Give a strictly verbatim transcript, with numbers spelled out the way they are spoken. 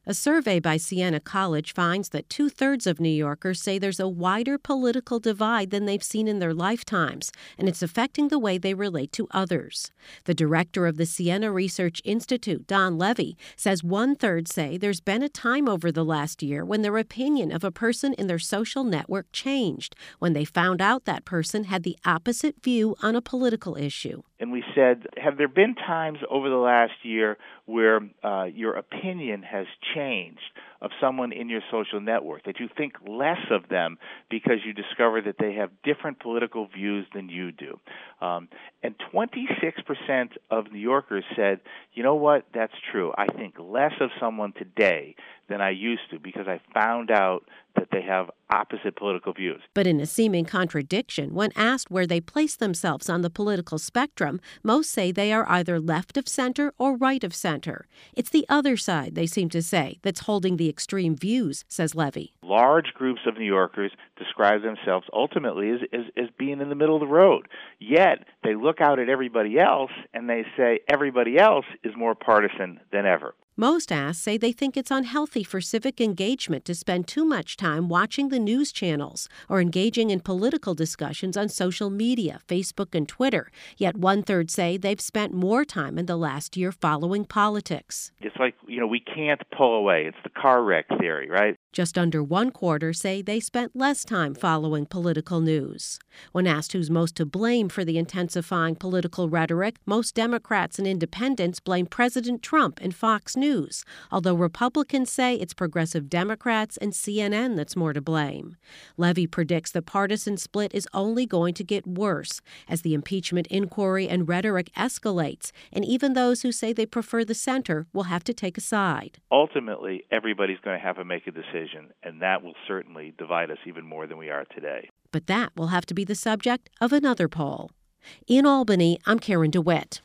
A survey by Siena College finds that two-thirds of New Yorkers say there's a wider political divide than they've seen in their lifetimes, and it's affecting the way they relate to others. The director of the Siena Research Institute, Don Levy, says one-third say there's been a time over the last year when their opinion of a person in their social network changed, when they found out that person had the opposite view on a political issue. And we said, have there been times over the last year where uh, your opinion has changed of someone in your social network, that you think less of them because you discover that they have different political views than you do? Um, and twenty-six percent of New Yorkers said, you know what, that's true. I think less of someone today than I used to because I found out that they have opposite political views. But in a seeming contradiction, when asked where they place themselves on the political spectrum, most say they are either left of center or right of center. It's the other side, they seem to say, that's holding the extreme views, says Levy. Large groups of New Yorkers describe themselves ultimately as, as, as being in the middle of the road. Yet they look out at everybody else and they say everybody else is more partisan than ever. Most asked say they think it's unhealthy for civic engagement to spend too much time watching the news channels or engaging in political discussions on social media, Facebook and Twitter. Yet one-third say they've spent more time in the last year following politics. It's like, you know, we can't pull away. It's the car wreck theory, right? Just under one quarter say they spent less time following political news. When asked who's most to blame for the intensifying political rhetoric, most Democrats and independents blame President Trump and Fox News, although Republicans say it's progressive Democrats and C N N that's more to blame. Levy predicts the partisan split is only going to get worse as the impeachment inquiry and rhetoric escalates, and even those who say they prefer the center will have to take a side. Ultimately, everybody's going to have to make a decision, and that will certainly divide us even more than we are today. But that will have to be the subject of another poll. In Albany, I'm Karen DeWitt.